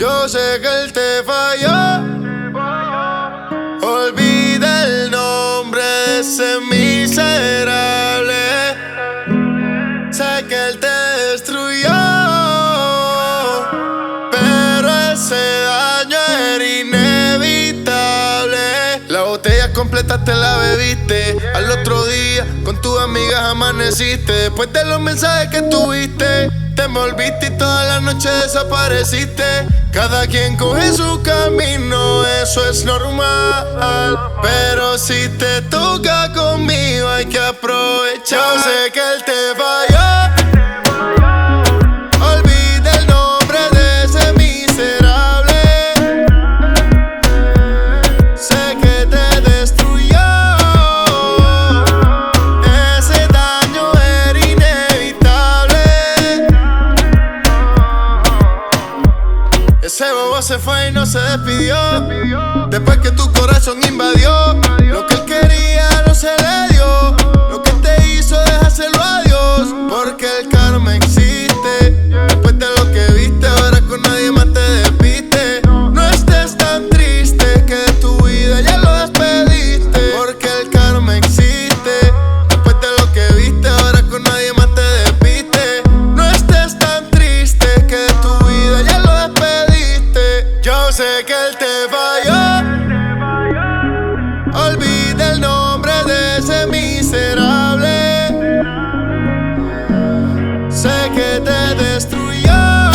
Yo sé que él te falló. Olvida el nombre de ese miserable. Sé que él te destruyó, pero ese daño era inevitable. La botella completa te la bebiste. Al otro día con tus amigas amaneciste. Después de los mensajes que tuviste, te envolviste y toda la noche desapareciste. Cada quien coge su camino, eso es normal. Pero si te toca conmigo hay que aprovechar. Yo sé que él te falló. Olvida el nombre de ese miserable. Sé que te destruyó. Ese daño era inevitable. Ese bobo se fue y no se despidió. Después que tu corazón invadió, lo que él quería no se le dio. Lo que te hizo déjaselo a Dios, porque el karma existe. Después de lo que viste, ahora con nadie más te despiste. No estés tan triste, que de tu vida ya lo despediste, porque el karma existe. Después de lo que viste, ahora con nadie más te despiste. No estés tan triste, que de tu vida ya lo despediste. Yo sé que él te falló. Olvida el nombre de ese miserable. Sé que te destruyó.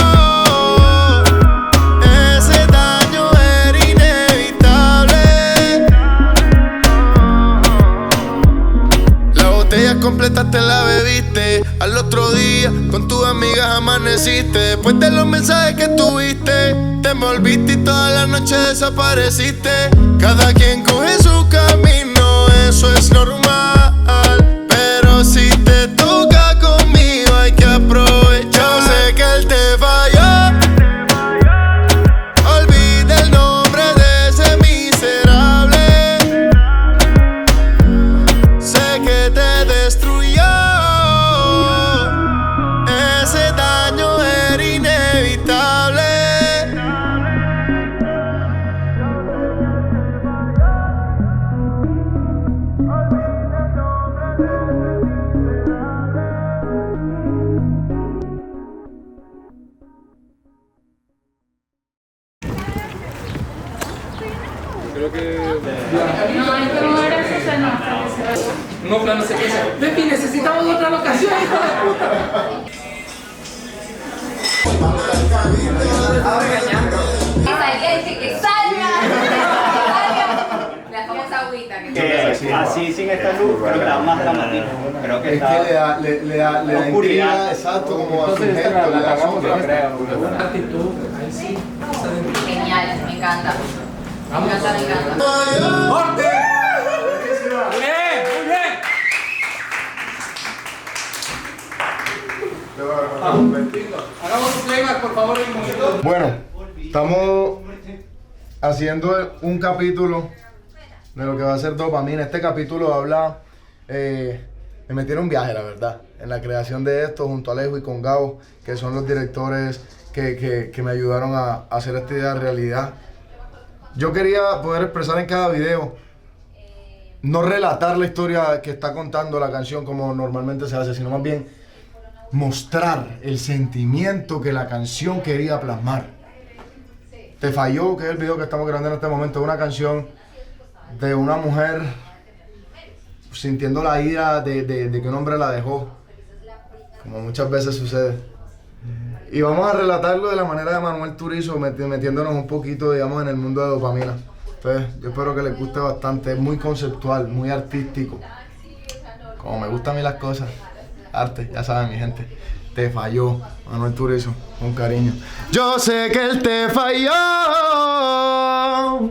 Ese daño era inevitable. La botella completa te la bebiste. Al otro día con tus amigas amaneciste. Después de los mensajes que tuviste, te envolviste y toda la noche desapareciste. Cada quien coge su camino, eso es normal. Pero si te toca conmigo hay que aprovechar. Yo sé que él te falló. Olvida el nombre de ese miserable. Sé que te destruyó. Ese daño era inevitable. Creo que... No, hay que mover eso, se nota. No, plano secuencia. Pepi, necesitamos otra locación, hijo de puta. Hay que decir que salga. La famosa agüita que Así sin esta luz creo que da más dramatismo. Creo que Es está que le da oscuridad. intriga, exacto, como a su Entonces gesto, le la da hagamos, yo sombra. creo. Una actitud, ahí sí. genial, me encanta. Me encanta, me encanta. ¡Corte! Muy bien, muy bien. Hagamos un playback, por favor, un momento. Bueno, estamos haciendo un capítulo de lo que va a ser dopamina. Este capítulo habla, me metieron un viaje, la verdad, en la creación de esto junto a Alejo y con Gabo, que son los directores que me ayudaron a hacer esta idea realidad. Yo quería poder expresar en cada video, no relatar la historia que está contando la canción como normalmente se hace, sino más bien mostrar el sentimiento que la canción quería plasmar. Te falló, que es el video que estamos grabando en este momento, una canción de una mujer sintiendo la ira de que un hombre la dejó, como muchas veces sucede. Y vamos a relatarlo de la manera de Manuel Turizo, metiéndonos un poquito, digamos, en el mundo de dopamina. Entonces, yo espero que les guste bastante, es muy conceptual, muy artístico. Como me gustan a mí las cosas, arte, ya saben mi gente. Te falló, Manuel Turizo, con cariño. Yo sé que él te falló.